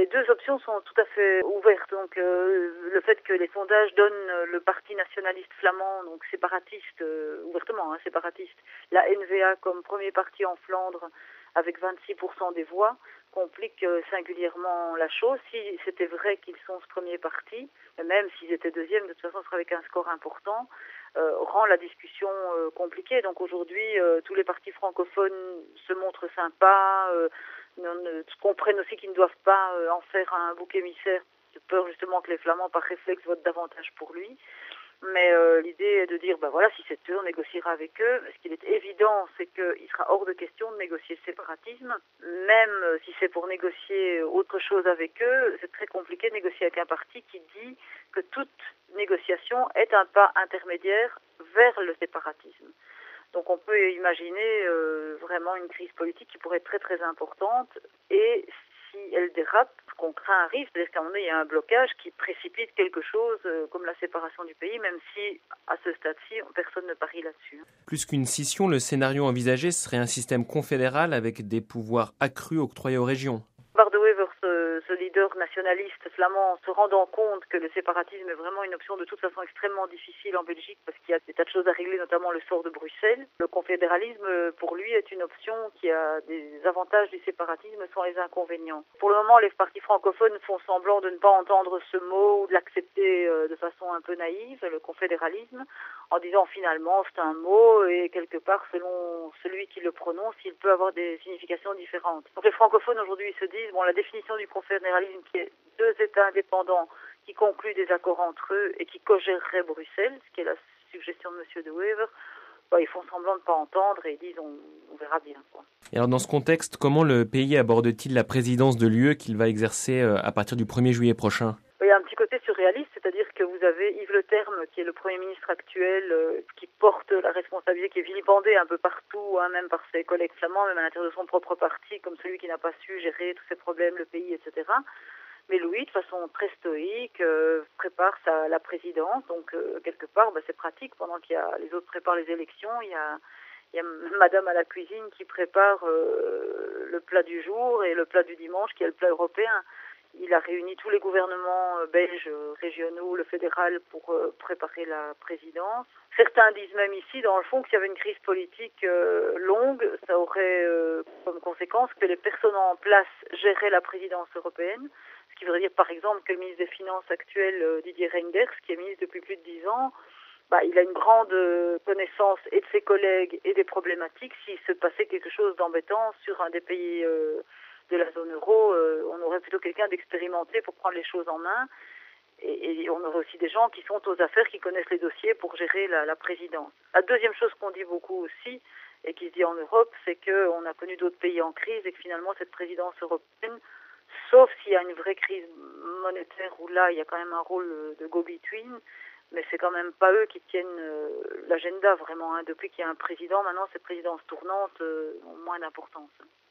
Les deux options sont tout à fait ouvertes. Donc le fait que les sondages donnent le parti nationaliste flamand, donc séparatiste, ouvertement séparatiste, la NVA comme premier parti en Flandre avec 26% des voix, complique singulièrement la chose. Si c'était vrai qu'ils sont ce premier parti, même s'ils étaient deuxième, de toute façon ce sera avec un score important, rend la discussion compliquée. Donc aujourd'hui, tous les partis francophones se montrent sympas, comprennent aussi qu'ils ne doivent pas en faire un bouc émissaire, de peur justement que les Flamands par réflexe votent davantage pour lui. Mais l'idée est de dire, voilà, si c'est eux, on négociera avec eux. Ce qu'il est évident, c'est qu'il sera hors de question de négocier le séparatisme. Même si c'est pour négocier autre chose avec eux, c'est très compliqué de négocier avec un parti qui dit que toute négociation est un pas intermédiaire vers le séparatisme. Donc on peut imaginer vraiment une crise politique qui pourrait être très très importante, et si elle dérape, ce qu'on craint arrive, c'est-à-dire qu'à un moment donné, il y a un blocage qui précipite quelque chose comme la séparation du pays, même si à ce stade-ci, personne ne parie là-dessus. Plus qu'une scission, le scénario envisagé serait un système confédéral avec des pouvoirs accrus octroyés aux régions. Bart De Wever, ce leader nationaliste flamand, se rendant compte que le séparatisme est vraiment une option de toute façon extrêmement difficile en Belgique parce qu'il y a des tas de choses à régler, notamment le sort de Bruxelles. Le confédéralisme, pour lui, est une option qui a des avantages du séparatisme sans les inconvénients. Pour le moment, les partis francophones font semblant de ne pas entendre ce mot ou de l'accepter de façon un peu naïve, le confédéralisme, en disant finalement c'est un mot et quelque part selon celui qui le prononce, il peut avoir des significations différentes. Donc les francophones aujourd'hui se disent la définition du confédéralisme qui est deux États indépendants qui concluent des accords entre eux et qui co-géreraient Bruxelles, ce qui est la suggestion de M. De Wever, ils font semblant de ne pas entendre et ils disent on verra bien. Et alors dans ce contexte, comment le pays aborde-t-il la présidence de l'UE qu'il va exercer à partir du 1er juillet prochain ? Il y a un petit côté surréaliste, c'est-à-dire que vous avez Yves Le Terme, qui est le Premier ministre actuel, qui porte la responsabilité, qui est vilipendé un peu partout, même par ses collègues flamands, même à l'intérieur de son propre parti, comme celui qui n'a pas su gérer tous ces problèmes, le pays, etc. Mais Louis, de façon très stoïque, prépare la présidence, donc quelque part, c'est pratique, pendant qu'il y a les autres préparent les élections, il y a Madame à la cuisine qui prépare le plat du jour et le plat du dimanche, qui est le plat européen. Il a réuni tous les gouvernements belges, régionaux, le fédéral pour préparer la présidence. Certains disent même ici, dans le fond, que s'il y avait une crise politique longue, ça aurait comme conséquence que les personnes en place géraient la présidence européenne. Ce qui voudrait dire, par exemple, que le ministre des Finances actuel, Didier Reynders, qui est ministre depuis plus de 10 ans, il a une grande connaissance et de ses collègues et des problématiques. S'il se passait quelque chose d'embêtant sur un des pays de la zone euro, on aurait plutôt quelqu'un d'expérimenté pour prendre les choses en main. Et on aurait aussi des gens qui sont aux affaires, qui connaissent les dossiers pour gérer la présidence. La deuxième chose qu'on dit beaucoup aussi, et qui se dit en Europe, c'est qu'on a connu d'autres pays en crise et que finalement cette présidence européenne, sauf s'il y a une vraie crise monétaire où là il y a quand même un rôle de go-between, mais c'est quand même pas eux qui tiennent l'agenda vraiment. Depuis qu'il y a un président, maintenant ces présidences tournantes ont moins d'importance.